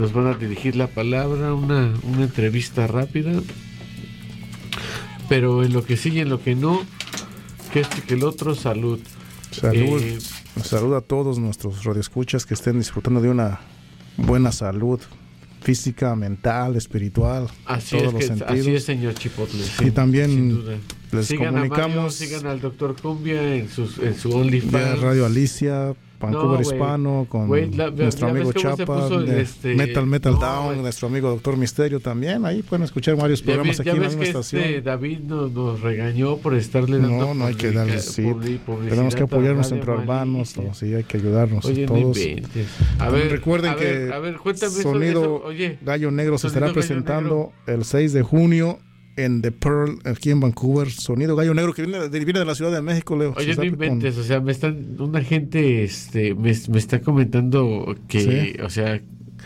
nos van a dirigir la palabra, una entrevista rápida. Pero en lo que sí y en lo que no, que este que el otro, salud. Salud a todos nuestros radioescuchas que estén disfrutando de una buena salud física, mental, espiritual, así todos es, los sentidos. así es, señor Chipotle. Y también les sigan comunicamos. A Mario, sigan al Dr. Cumbia en su OnlyFans. De Radio Alicia, Vancouver Hispano, con nuestro amigo Chapa, de Metal Down, nuestro amigo Doctor Misterio también. Ahí pueden escuchar varios programas aquí en la misma estación. David nos regañó por estarle dando. No hay que darle, sí. Tenemos que apoyarnos entre hermanos, sí, hay que ayudarnos. Oye, todos. A ver, recuerden que Sonido Gallo Negro se estará presentando el 6 de junio en The Pearl, aquí en Vancouver. Sonido Gallo Negro, que viene de la Ciudad de México, Leo. Oye, no inventes, o sea, una gente me está comentando que, ¿sí? O sea,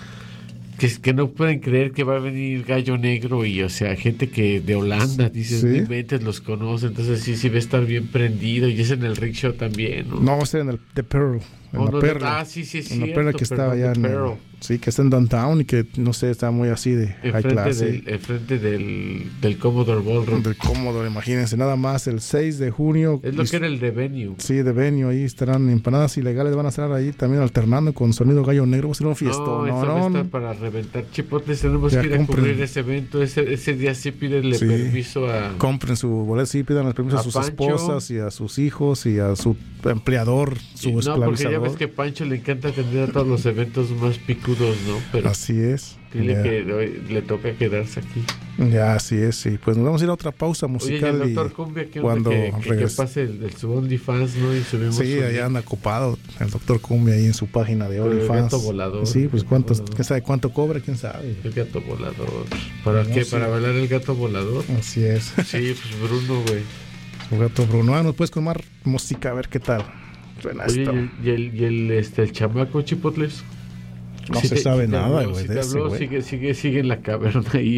que no pueden creer que va a venir Gallo Negro y, o sea, gente que de Holanda, dices, ¿sí? No inventes, los conoce, entonces sí va a estar bien prendido, y es en el Rickshaw también, ¿no? No, va a ser en el The Pearl, en la Perla. Sí, en la Perla, que estaba allá sí, que está en Downtown y que, no sé, está muy así de high class. Enfrente del Commodore Ballroom. Del Commodore, imagínense, nada más el 6 de junio. Es lo que era el de Venue. Sí, de Venue, ahí estarán empanadas ilegales, van a estar ahí también alternando con Sonido Gallo Negro. Va a ser un fiestón. No, para reventar chipotes, tenemos que ir a cubrir ese evento. Ese día sí pídenle permiso a... Compren su boleto, sí, pidan permiso a sus Pancho, esposas y a sus hijos y a su empleador, su esclavizador. No, porque ya ves que Pancho le encanta atender a todos los eventos más picudos, ¿no? Pero así es. Dile que hoy le toca quedarse aquí. Ya, así es, sí. Pues nos vamos a ir a otra pausa musical. Oye, el Dr. Cumbia, cuando que pase el su OnlyFans, ¿no? Y subimos. Sí, allá anda ocupado el Dr. Cumbia ahí en su página de OnlyFans. El gato volador. Sí, pues quién sabe cuánto cobra, quién sabe. El gato volador. ¿Para qué? Sí. ¿Para bailar el gato volador? Así es. Sí, pues Bruno, güey. Su gato Bruno. Nos puedes con más música, a ver qué tal suena. Oye, esto. ¿Y el chamaco Chipotles? No se sabe nada, güey. Sigue en la caverna ahí.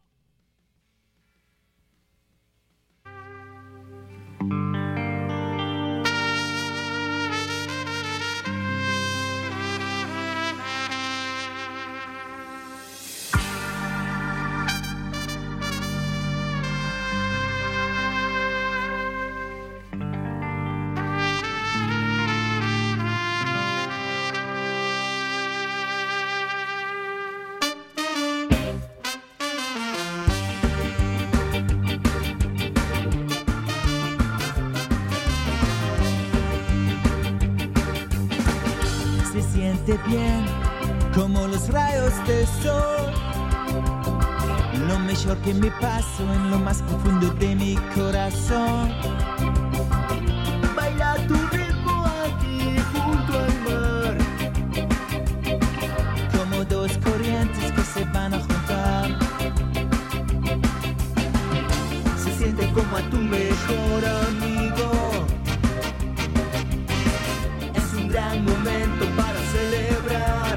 Bien, como los rayos del sol, lo mejor que me pasó en lo más profundo de mi corazón. Baila tu ritmo aquí junto al mar, como dos corrientes que se van a juntar. Se siente como a tu mejor amigo. Es un gran momento para celebrar.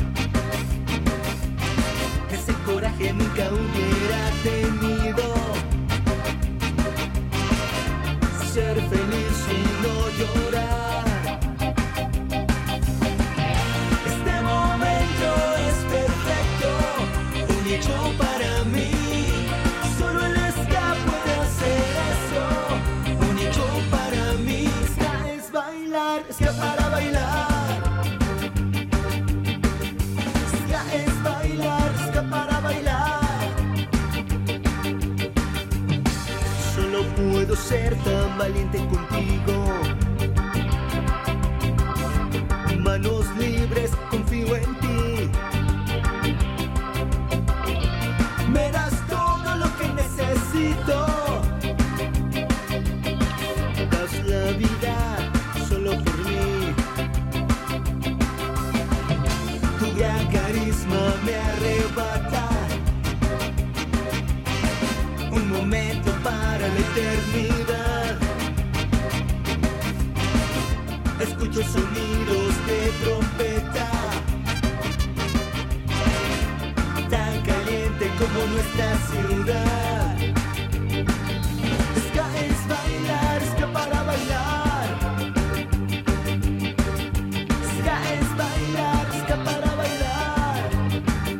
Ese coraje nunca hubiera tenido. Ser feliz y no llorar. Este momento es perfecto, único para mí. Solo el ska puede hacer eso, único para mí. Ska es bailar, ska para bailar. Puedo ser tan valiente contigo. Manos libres, confío en ti. Me das todo lo que necesito. Das la vida solo por mí. Tu gran carisma me arrebata. Un momento para la eternidad. Escucho sonidos de trompeta, tan caliente como nuestra ciudad. Ska es bailar, ska para bailar. Ska es bailar, ska para bailar.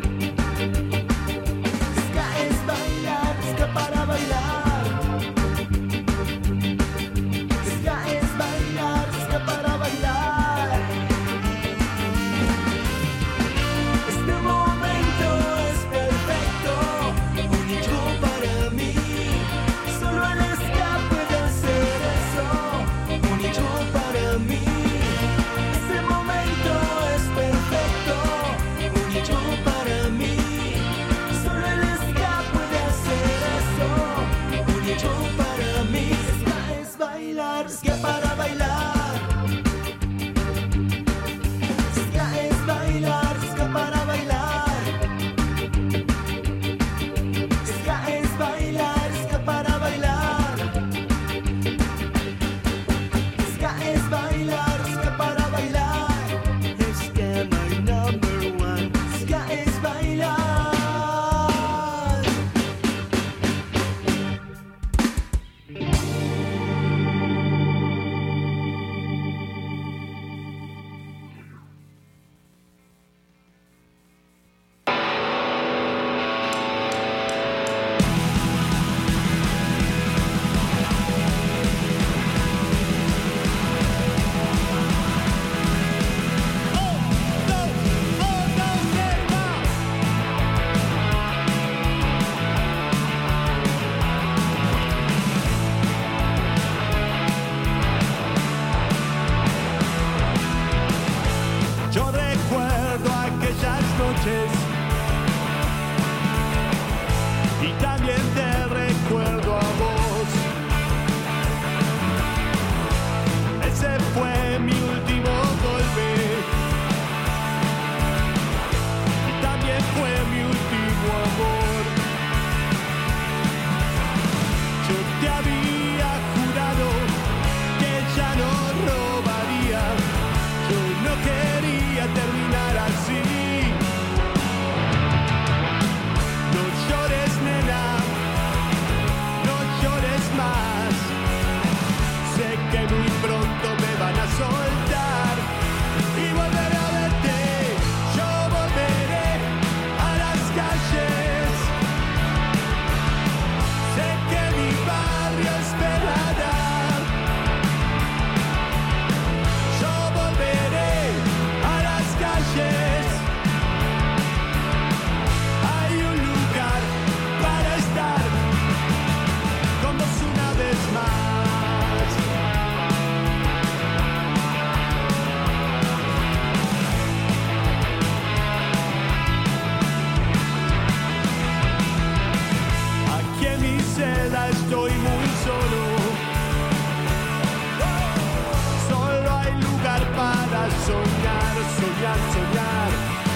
para soñar.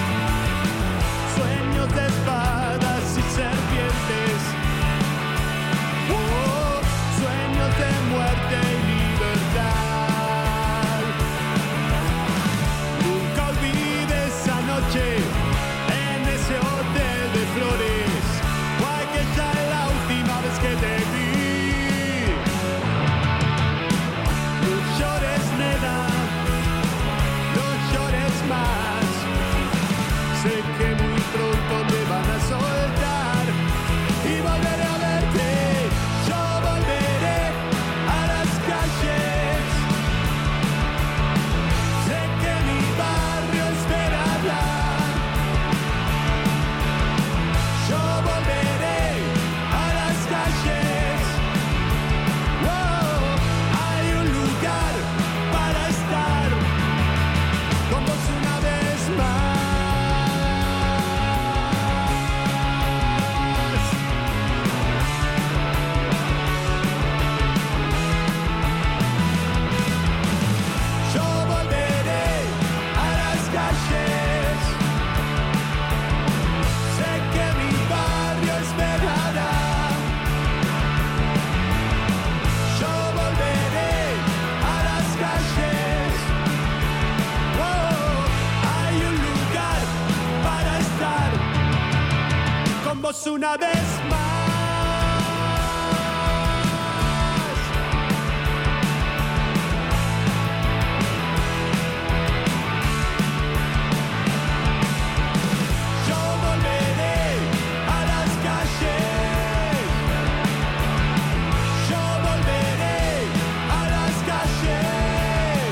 Sueños de espadas y serpientes. Oh, sueños de muerte y libertad. Nunca olvides esa noche en ese hotel de flores. Guay, que esta es la última vez que te vi. No llores, nena, no llores más. Sé que muy pronto me van a soltar y volveré a verte. Yo volveré a las calles. Sé que mi barrio espera hablar. Yo volveré a las calles. Oh, hay un lugar para estar con vos una vez más. Yo volveré a las calles. Sé que mi barrio esperará. Yo volveré a las calles. Oh, hay un lugar para estar con vos una vez más. Yo volveré a las calles. Yo volveré a las calles.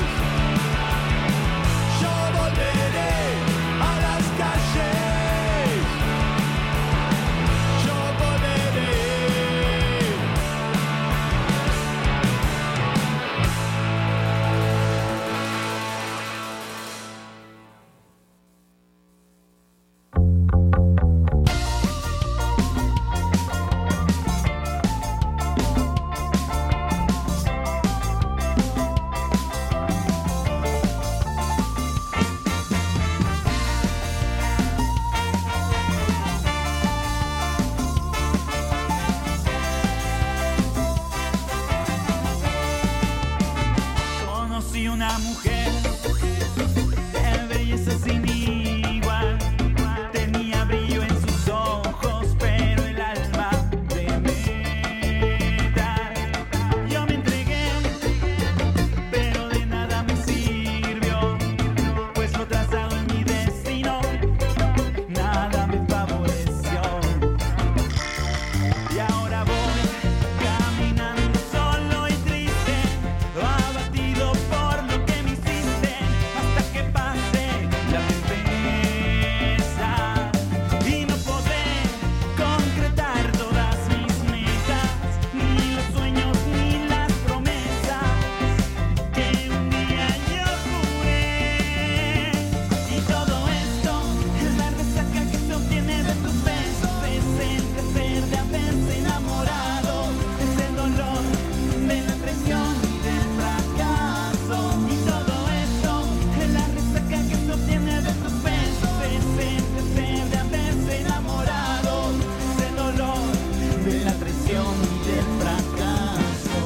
Yo volveré a las calles. Yo volveré. Conocí una mujer de belleza sin igual. Tenía brillo en sus ojos, pero el alma de metal. Yo me entregué, pero de nada me sirvió, pues lo trazado en mi destino nada me favoreció. Y ahora voy caminando solo y triste, abatido por lo que me hiciste, hasta que pase la tempestad y no podré concretar todas mis metas, ni los sueños ni las promesas que un día yo juré. Y todo esto es la resaca que se obtiene de tus besos, es el placer de haberse enamorado, es el dolor de la traición y del fracaso. Y todo esto es la resaca que se obtiene de tus besos, es el placer de haberse enamorado, es el dolor de la traición y del fracaso.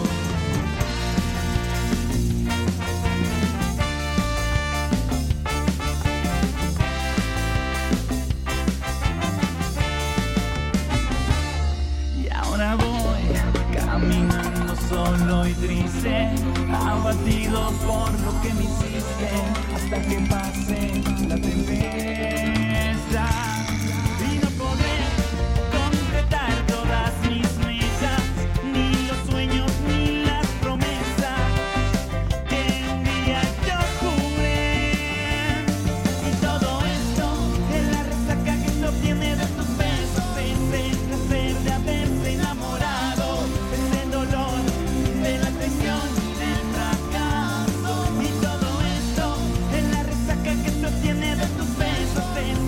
Y ahora voy caminando solo y triste, abatido por lo que me hiciste, hasta que pase la tempestad y no podré concretar todas mis metas, ni los sueños ni las promesas que un día yo juré. Y todo esto es la resaca que se obtiene de tus besos, es el placer de haberse enamorado, es el dolor de la traición y del fracaso. Y todo esto es la resaca que se obtiene de tus besos, es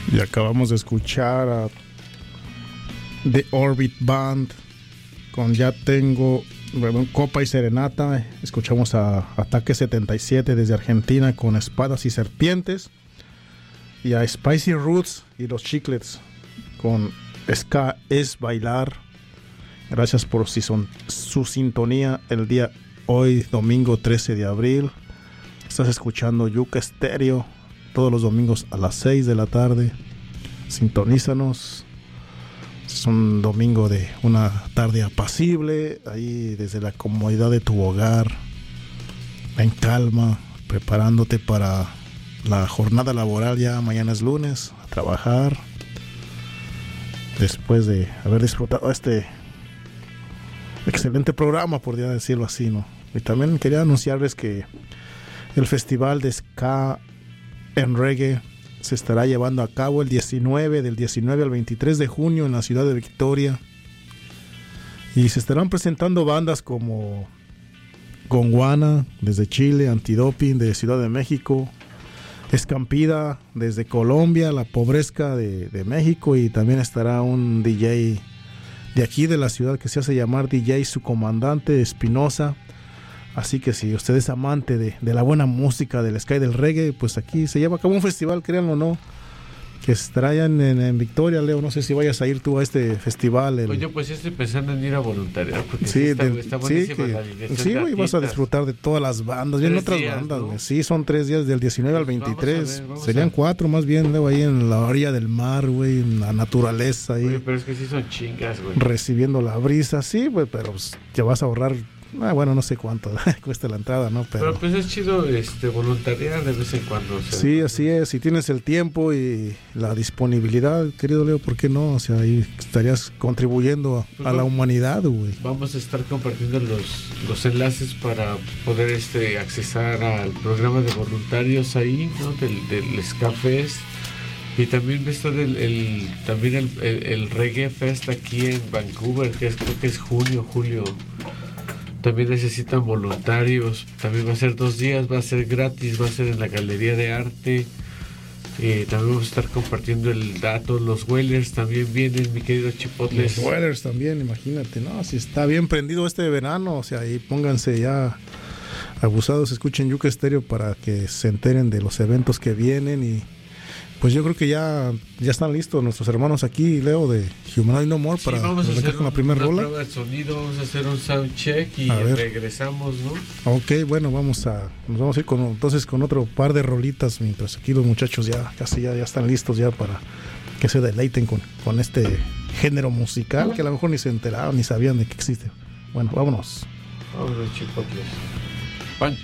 Y acabamos de escuchar a The Orbit Band con Ya Tengo, Copa y Serenata. Escuchamos a Ataque 77 desde Argentina con Espadas y Serpientes. Y a Spicy Roots y los Chiclets con Ska es Bailar. Gracias por su sintonía el día hoy, domingo 13 de abril. Estás escuchando Yuca Estéreo todos los domingos a las 6 de la tarde. Sintonízanos. Es un domingo de una tarde apacible, ahí desde la comodidad de tu hogar, en calma, preparándote para la jornada laboral. Ya mañana es lunes, a trabajar. Después de haber disfrutado este excelente programa, podría decirlo así, ¿no? Y también quería anunciarles que el Festival de Ska en Reggae se estará llevando a cabo del 19 al 23 de junio en la ciudad de Victoria. Y se estarán presentando bandas como Gondwana desde Chile, Antidoping de Ciudad de México, Escampida desde Colombia, La Pobresca de México, y también estará un DJ de aquí de la ciudad que se hace llamar DJ Su Comandante Espinosa. Así que si usted es amante de la buena música, del ska y del reggae, pues aquí se lleva a cabo un festival, créanlo o no, que estará allá en Victoria. Leo, no sé si vayas a ir tú a este festival. Oye, pues estoy pensando en ir a voluntariar, porque sí, está buenísima la dirección. Sí, güey, vas a disfrutar de todas las bandas, vienen otras bandas, güey. ¿No? Sí, son 3 días, del 19 al 23. Serían 4 más bien, Leo, ahí en la orilla del mar, güey, en la naturaleza ahí. Oye, pero es que sí son chingas, güey. Recibiendo la brisa, sí, güey, pero pues, te vas a ahorrar. Bueno, no sé cuánto cuesta la entrada, ¿no? Pero pues es chido voluntariar de vez en cuando. Sí, así es. Si tienes el tiempo y la disponibilidad, querido Leo, ¿por qué no? O sea, ahí estarías contribuyendo a la humanidad, güey. Vamos a estar compartiendo los enlaces para poder accesar al programa de voluntarios ahí, ¿no? Del Ska Fest. Y también va a estar el Reggae Fest aquí en Vancouver, que creo que es julio. También necesitan voluntarios. También va a ser 2 días, va a ser gratis, va a ser en la Galería de Arte. También vamos a estar compartiendo el dato. Los Whalers también vienen, mi querido Chipotles. Los Whalers también, imagínate, ¿no? Si está bien prendido este verano, o sea, ahí pónganse ya abusados, escuchen Yuca Estéreo para que se enteren de los eventos que vienen. Y pues yo creo que ya están listos nuestros hermanos aquí, Leo, de Humanoid No More, para hacer con la primera rola. Prueba de sonido, vamos a hacer un sound check y regresamos, ¿no? Ok, bueno, nos vamos a ir entonces con otro par de rolitas, mientras aquí los muchachos ya están listos ya para que se deleiten con este género musical que a lo mejor ni se enteraban ni sabían de que existe. Bueno, vámonos. Vámonos, chipotles. Pan.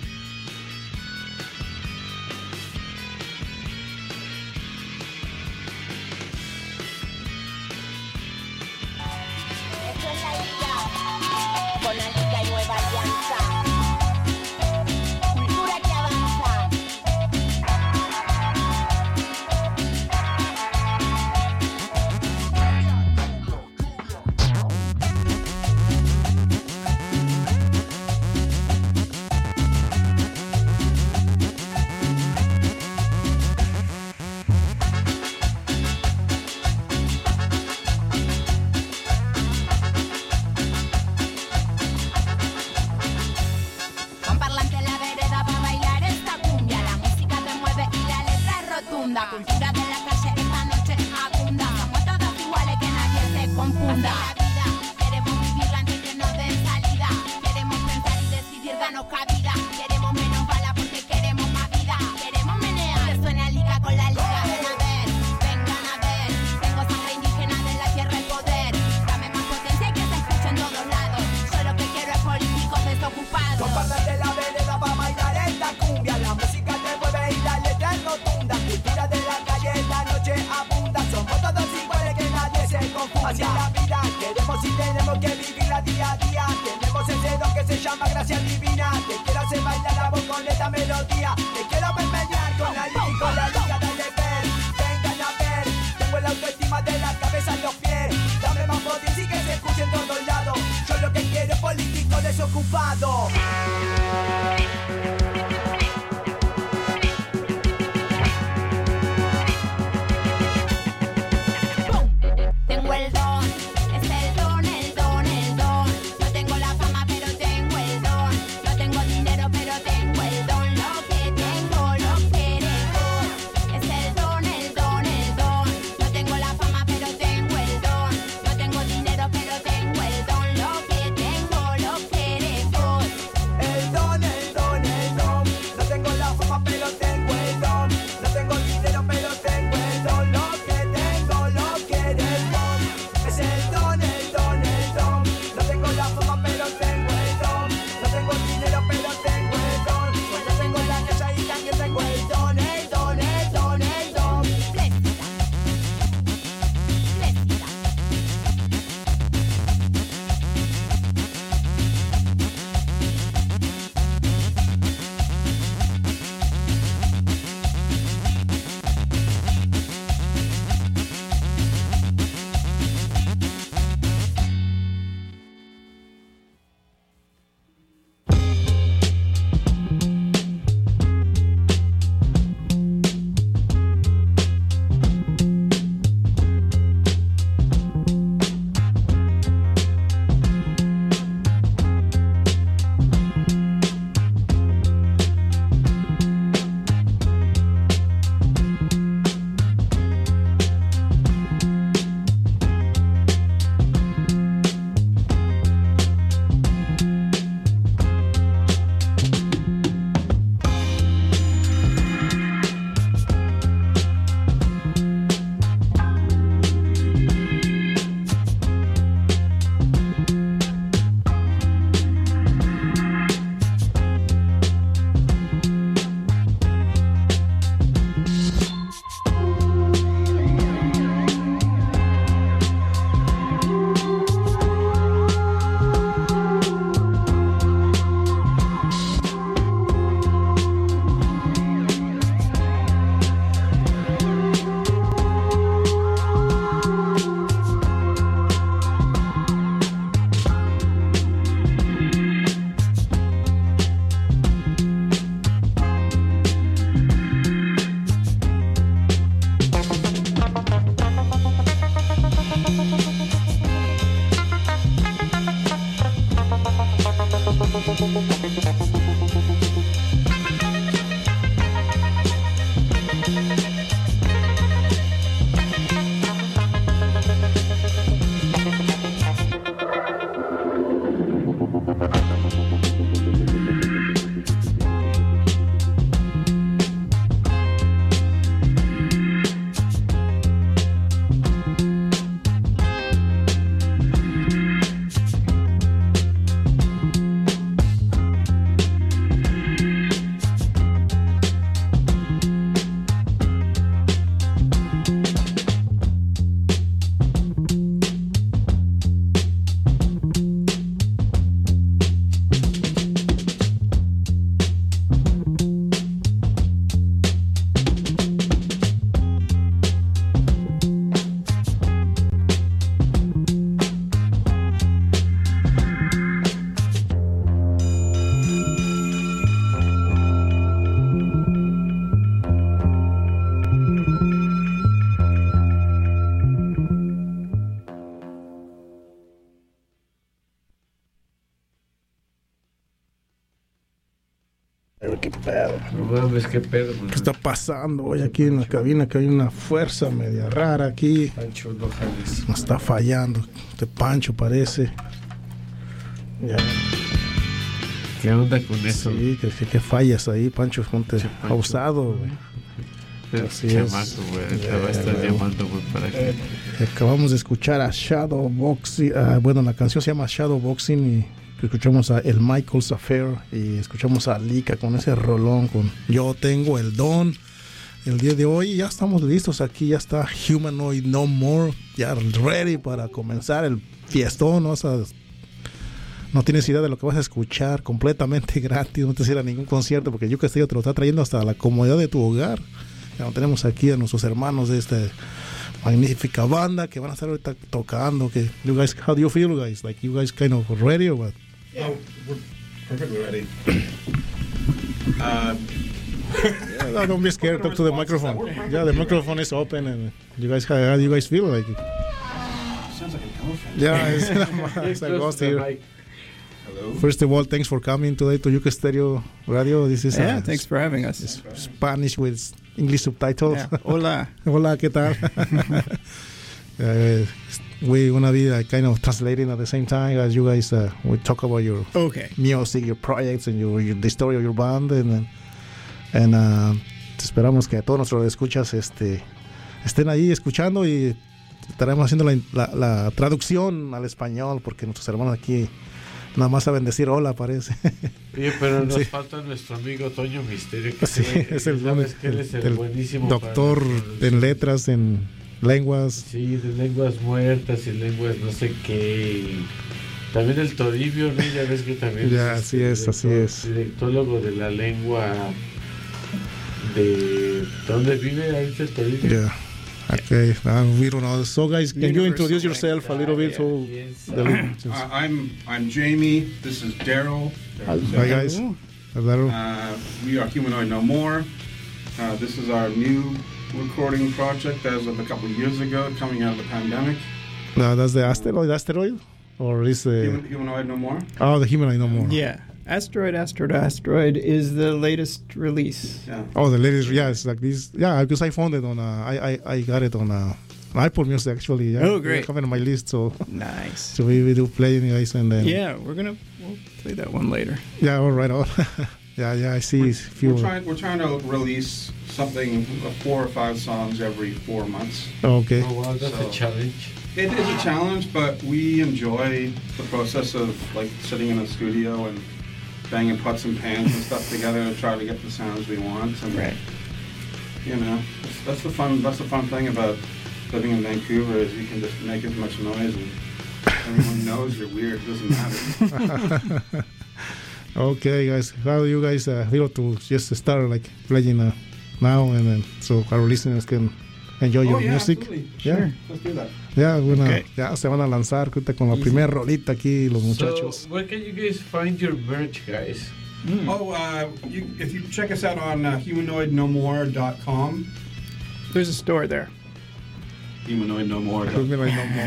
No mames, qué pedo, man. ¿Qué está pasando hoy aquí en la cabina? Que hay una fuerza media rara aquí. Pancho, no jales. Nos está fallando. Este Pancho parece. Ya. ¿Qué onda con eso? Sí, que fallas ahí, Pancho. Ponte Pancho. pausado, güey. Así es. Chamaco, güey. Te va a estar güey. llamando, güey, para que... Acabamos de escuchar a Shadowboxing. Bueno, la canción se llama Shadowboxing y escuchamos a El Michael's Affair y escuchamos a Lika con ese rolón con Yo Tengo el Don. El día de hoy ya estamos listos aquí, ya está Humanoid No More, ya ready para comenzar el fiestón. No tienes idea de lo que vas a escuchar, completamente gratis, no te ir a ningún concierto porque Yuka Stereo te lo está trayendo hasta la comodidad de tu hogar. Ya tenemos aquí a nuestros hermanos de esta magnífica banda que van a estar ahorita tocando. Que you guys, how do you feel, guys? Like you guys kind of ready or what? Yeah, we're perfectly ready. Yeah, don't be scared. Talk to the microphone. Yeah, the microphone is open, and you guys, how do you guys feel? Like, Sounds like an elephant. yeah, it's a ghost here. Hello. First of all, thanks for coming today to Yuka Stereo Radio. This is Thanks for having us. Spanish with English subtitles. Yeah. Hola. Hola, ¿qué tal? We want to be kind of translating at the same time as you guys. We talk about your Okay. music, your projects, and the story of your band, and esperamos que todos nuestros escuchas estén ahí escuchando y estaremos haciendo la traducción al español porque nuestros hermanos aquí nada más saben decir hola, parece. Oye, pero nos Sí. falta nuestro amigo Toño Misterio, que Sí, es el buenísimo doctor para- en letras, en lenguas. Sí, de lenguas muertas y lenguas no sé qué. Y también el Toribio, ¿no? Ya ves que también Ya, así es, así es. directólogo de la lengua de... ¿Dónde vive ahorita el Toribio? Yeah. Okay. We don't know. So, guys, can you introduce yourself a little bit? So, I'm Jamie. This is Daryl. hi guys. Hello. We are Humanoid No More. This is our new recording project as of a couple of years ago, coming out of the pandemic. That's the asteroid, or is the Humanoid No More. the Humanoid No More? Yeah. Asteroid is the latest release. Yeah. Oh, the latest, yeah, it's like this. Yeah, because I found it on. I got it on Apple Music actually. Yeah. Oh, great. I have it on my list, so Nice. we do play it, guys, and then Yeah, we'll play that one later. yeah, all right, all. yeah, I see. a few. We're trying to release something, 4 or 5 songs every 4 months. Okay. Oh, wow, that's So- a challenge. It is a challenge, but we enjoy the process of like sitting in a studio and banging pots and pans and stuff together to try to get the sounds we want. And Right. you know, that's the fun thing about living in Vancouver is you can just make as much noise and everyone knows you're weird. It doesn't matter. Okay, guys, how do you guys feel to just start like playing now and then so our listeners can enjoy your music? Absolutely. Yeah. Sure. Let's do that. Yeah, bueno, Okay. ya se van a lanzar ahorita con la primera rolita aquí los muchachos. So, where can you guys find your merch, guys? Oh, if you check us out on humanoidnomore.com. There's a store there. Humanoidnomore.com. No more.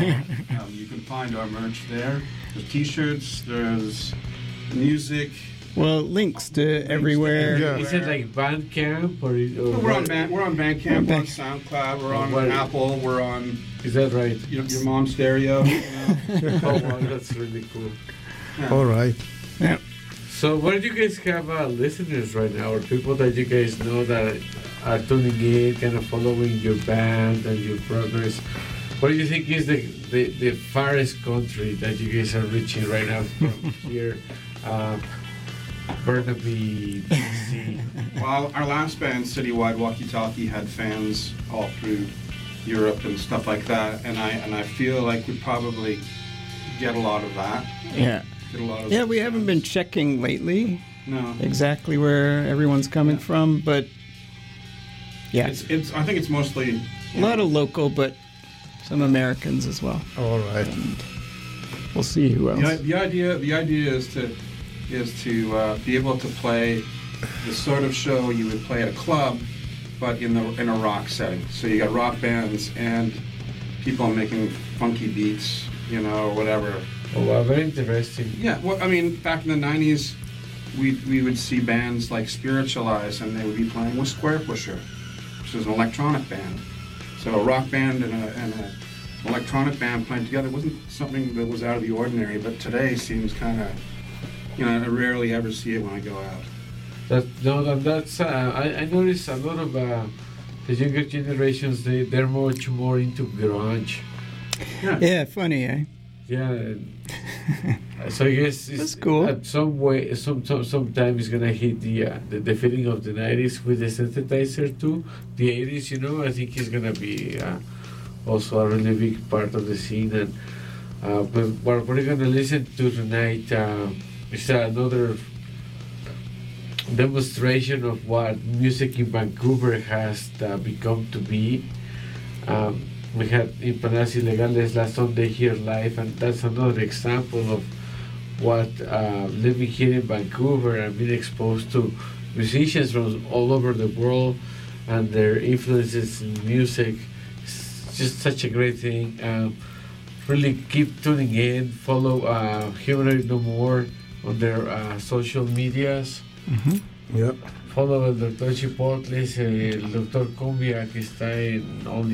You can find our merch there. There's t-shirts, there's music. Well, links to everywhere. Yeah. Is it like Bandcamp or We're on Bandcamp, we're on Bandcamp. SoundCloud, we're on What? Apple, we're on Is that right? your mom's stereo. You know. Oh wow, that's really cool. All right. Yeah. So, where do you guys have listeners right now, or people that you guys know that are tuning in, kind of following your band and your progress? What do you think is the farthest country that you guys are reaching right now from here? Burnaby, BC. Well, our last band, Citywide Walkie Talkie, had fans all through Europe and stuff like that, and I feel like we probably get a lot of that. Yeah. Get a lot of Yeah, we haven't been checking lately No. exactly where everyone's coming from, but yeah, It's. I think it's mostly a lot of local, but some Americans as well. All right. We'll see who else. The idea is to be able to play the sort of show you would play at a club, but in a rock setting. So you got rock bands and people making funky beats, you know, or whatever. Oh wow, very interesting. Yeah, well, I mean, back in the '90s, we would see bands like Spiritualize, and they would be playing with Square Pusher, which is an electronic band. So a rock band and an electronic band playing together wasn't something that was out of the ordinary, but today seems kind of, I rarely ever see it when I go out. That's I notice a lot of the younger generations, they're much more into grunge. Yeah, funny, eh? Yeah. So I guess That's cool. At some way, sometime it's gonna hit the feeling of the 90s with the synthesizer too. The 80s, I think it's gonna be also a really big part of the scene. And but what we're gonna listen to tonight is another demonstration of what music in Vancouver has become to be. We had Empanadas Ilegales last Sunday here live, and that's another example of what living here in Vancouver and being exposed to musicians from all over the world and their influences in music. It's just such a great thing. Really keep tuning in. Follow Humanoid No More on their social medias. Mm-hmm. Yep. Follow al Dr. Chipotles, el Dr. Cumbia, que está en